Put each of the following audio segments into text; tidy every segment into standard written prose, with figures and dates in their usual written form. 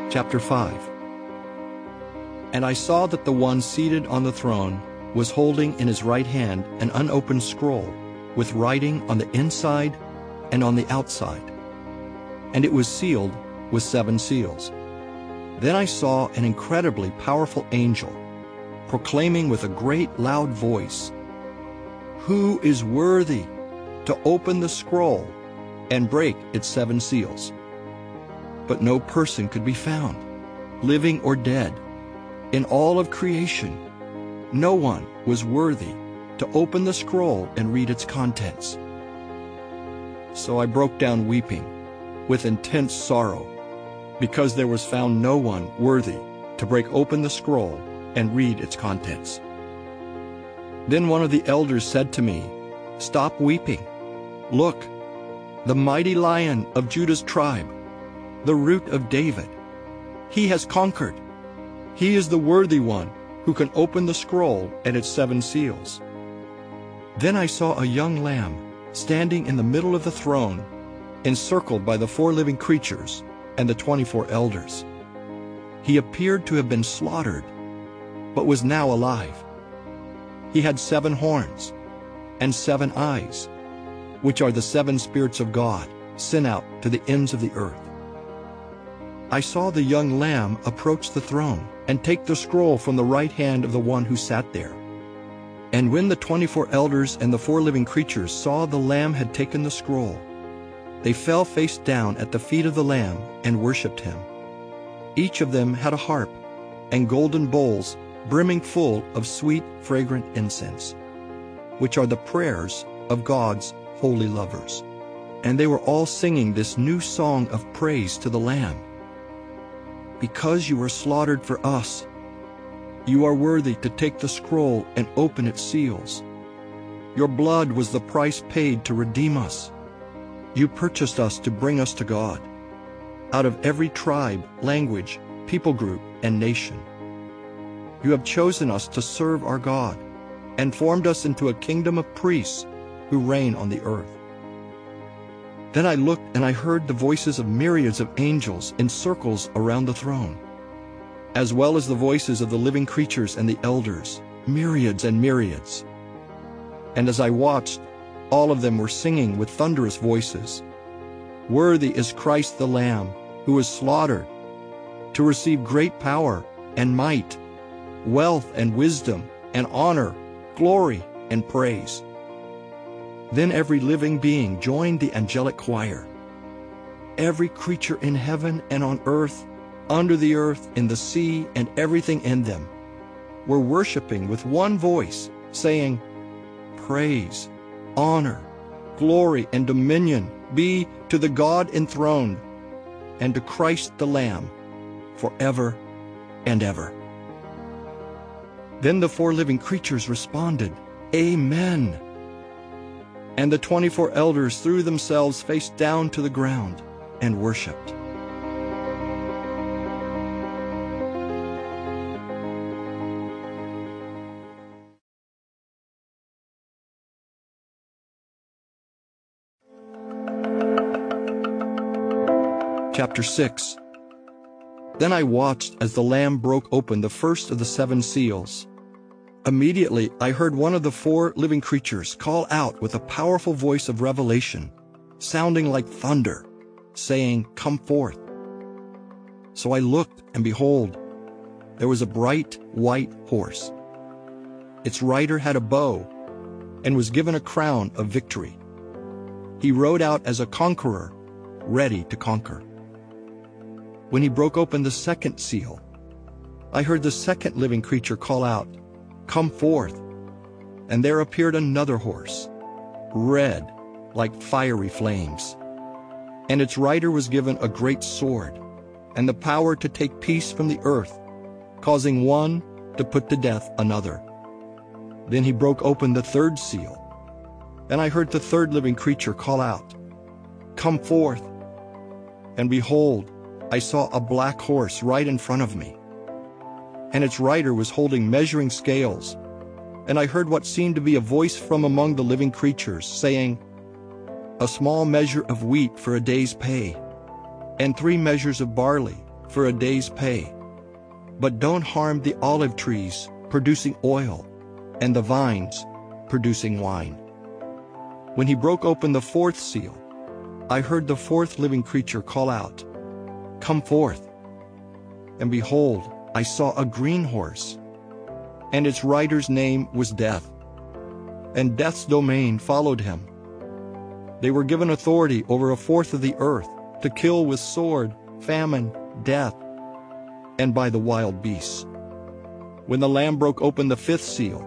Chapter 5. And I saw that the one seated on the throne was holding in his right hand an unopened scroll with writing on the inside and on the outside, and it was sealed with 7 seals. Then I saw an incredibly powerful angel proclaiming with a great loud voice, "Who is worthy to open the scroll and break its 7 seals?" But no person could be found, living or dead, in all of creation. No one was worthy to open the scroll and read its contents. So I broke down weeping with intense sorrow, because there was found no one worthy to break open the scroll and read its contents. Then one of the elders said to me, "Stop weeping. Look, the mighty Lion of Judah's tribe, the Root of David. He has conquered. He is the worthy one who can open the scroll and its 7 seals." Then I saw a young lamb standing in the middle of the throne, encircled by the 4 living creatures and the 24 elders. He appeared to have been slaughtered, but was now alive. He had 7 horns and 7 eyes, which are the 7 spirits of God sent out to the ends of the earth. I saw the young lamb approach the throne and take the scroll from the right hand of the one who sat there. And when the 24 elders and the 4 living creatures saw the lamb had taken the scroll, they fell face down at the feet of the lamb and worshipped him. Each of them had a harp and golden bowls brimming full of sweet, fragrant incense, which are the prayers of God's holy lovers. And they were all singing this new song of praise to the Lamb. "Because you were slaughtered for us, you are worthy to take the scroll and open its seals. Your blood was the price paid to redeem us. You purchased us to bring us to God, out of every tribe, language, people group, and nation. You have chosen us to serve our God and formed us into a kingdom of priests who reign on the earth." Then I looked and I heard the voices of myriads of angels in circles around the throne, as well as the voices of the living creatures and the elders, myriads and myriads. And as I watched, all of them were singing with thunderous voices, "Worthy is Christ the Lamb, who was slaughtered, to receive great power and might, wealth and wisdom and honor, glory and praise." Then every living being joined the angelic choir. Every creature in heaven and on earth, under the earth, in the sea, and everything in them, were worshiping with one voice, saying, "Praise, honor, glory, and dominion be to the God enthroned, and to Christ the Lamb, forever and ever." Then the 4 living creatures responded, "Amen." And the 24 elders threw themselves face down to the ground and worshipped. Chapter 6. Then I watched as the Lamb broke open the first of the 7 seals. Immediately I heard one of the 4 living creatures call out with a powerful voice of revelation, sounding like thunder, saying, "Come forth." So I looked, and behold, there was a bright white horse. Its rider had a bow and was given a crown of victory. He rode out as a conqueror, ready to conquer. When he broke open the 2nd seal, I heard the 2nd living creature call out, "Come forth." And there appeared another horse, red like fiery flames. And its rider was given a great sword and the power to take peace from the earth, causing one to put to death another. Then he broke open the 3rd seal. And I heard the 3rd living creature call out, "Come forth." And behold, I saw a black horse right in front of me. And its rider was holding measuring scales. And I heard what seemed to be a voice from among the living creatures, saying, "A small measure of wheat for a day's pay, and 3 measures of barley for a day's pay. But don't harm the olive trees producing oil and the vines producing wine." When he broke open the fourth seal, I heard the fourth living creature call out, "Come forth." And behold, I saw a green horse, and its rider's name was Death, and Death's domain followed him. They were given authority over a fourth of the earth to kill with sword, famine, death, and by the wild beasts. When the Lamb broke open the fifth seal,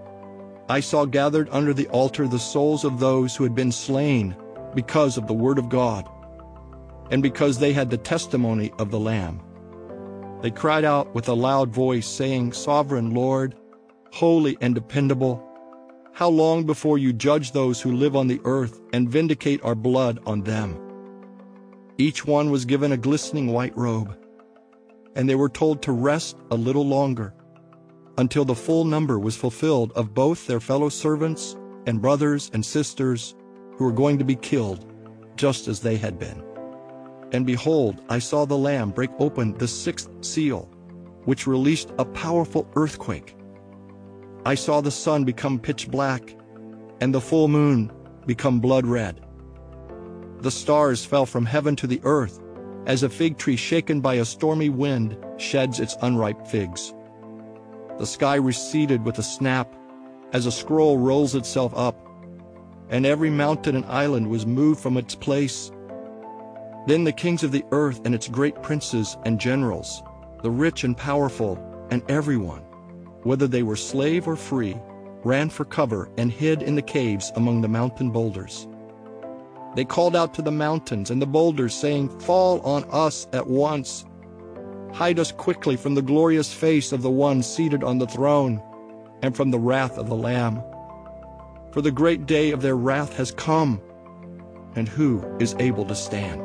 I saw gathered under the altar the souls of those who had been slain because of the word of God, and because they had the testimony of the Lamb. They cried out with a loud voice, saying, "Sovereign Lord, holy and dependable, how long before you judge those who live on the earth and vindicate our blood on them?" Each one was given a glistening white robe, and they were told to rest a little longer, until the full number was fulfilled of both their fellow servants and brothers and sisters who were going to be killed, just as they had been. And behold, I saw the Lamb break open the sixth seal, which released a powerful earthquake. I saw the sun become pitch black, and the full moon become blood red. The stars fell from heaven to the earth, as a fig tree shaken by a stormy wind sheds its unripe figs. The sky receded with a snap, as a scroll rolls itself up, and every mountain and island was moved from its place. Then the kings of the earth and its great princes and generals, the rich and powerful, and everyone, whether they were slave or free, ran for cover and hid in the caves among the mountain boulders. They called out to the mountains and the boulders, saying, "Fall on us at once. Hide us quickly from the glorious face of the one seated on the throne and from the wrath of the Lamb. For the great day of their wrath has come, and who is able to stand?"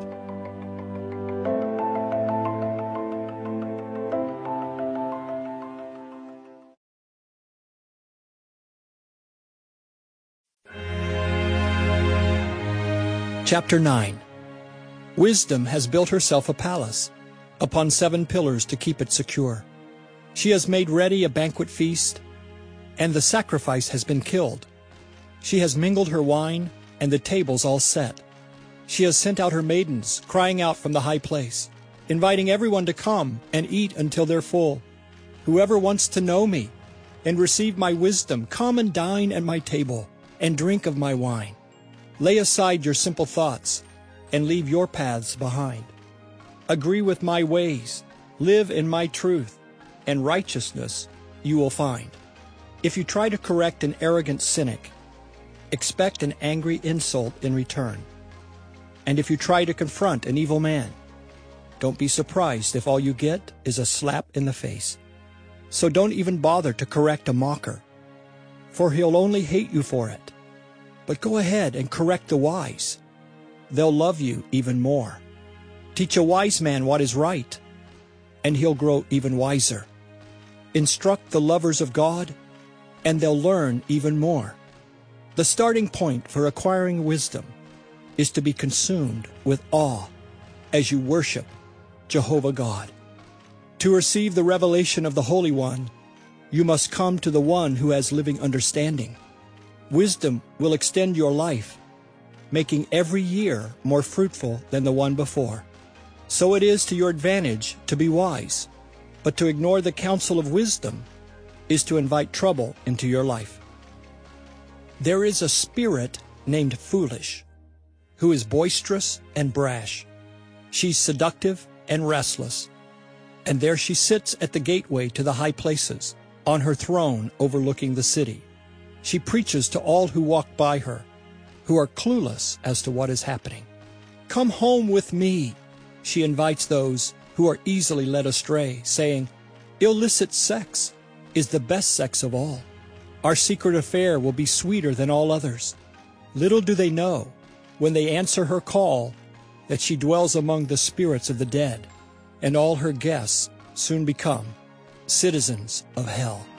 Chapter 9. Wisdom has built herself a palace, upon 7 pillars to keep it secure. She has made ready a banquet feast, and the sacrifice has been killed. She has mingled her wine, and the tables all set. She has sent out her maidens, crying out from the high place, inviting everyone to come and eat until they're full. "Whoever wants to know me and receive my wisdom, come and dine at my table and drink of my wine. Lay aside your simple thoughts and leave your paths behind. Agree with my ways, live in my truth, and righteousness you will find. If you try to correct an arrogant cynic, expect an angry insult in return. And if you try to confront an evil man, don't be surprised if all you get is a slap in the face. So don't even bother to correct a mocker, for he'll only hate you for it. But go ahead and correct the wise. They'll love you even more. Teach a wise man what is right, and he'll grow even wiser. Instruct the lovers of God, and they'll learn even more. The starting point for acquiring wisdom is to be consumed with awe as you worship Jehovah God. To receive the revelation of the Holy One, you must come to the one who has living understanding. Wisdom will extend your life, making every year more fruitful than the one before. So it is to your advantage to be wise, but to ignore the counsel of wisdom is to invite trouble into your life. There is a spirit named Foolish, who is boisterous and brash. She's seductive and restless, and there she sits at the gateway to the high places, on her throne overlooking the city. She preaches to all who walk by her, who are clueless as to what is happening. "Come home with me," she invites those who are easily led astray, saying, "Illicit sex is the best sex of all. Our secret affair will be sweeter than all others." Little do they know, when they answer her call, that she dwells among the spirits of the dead, and all her guests soon become citizens of hell.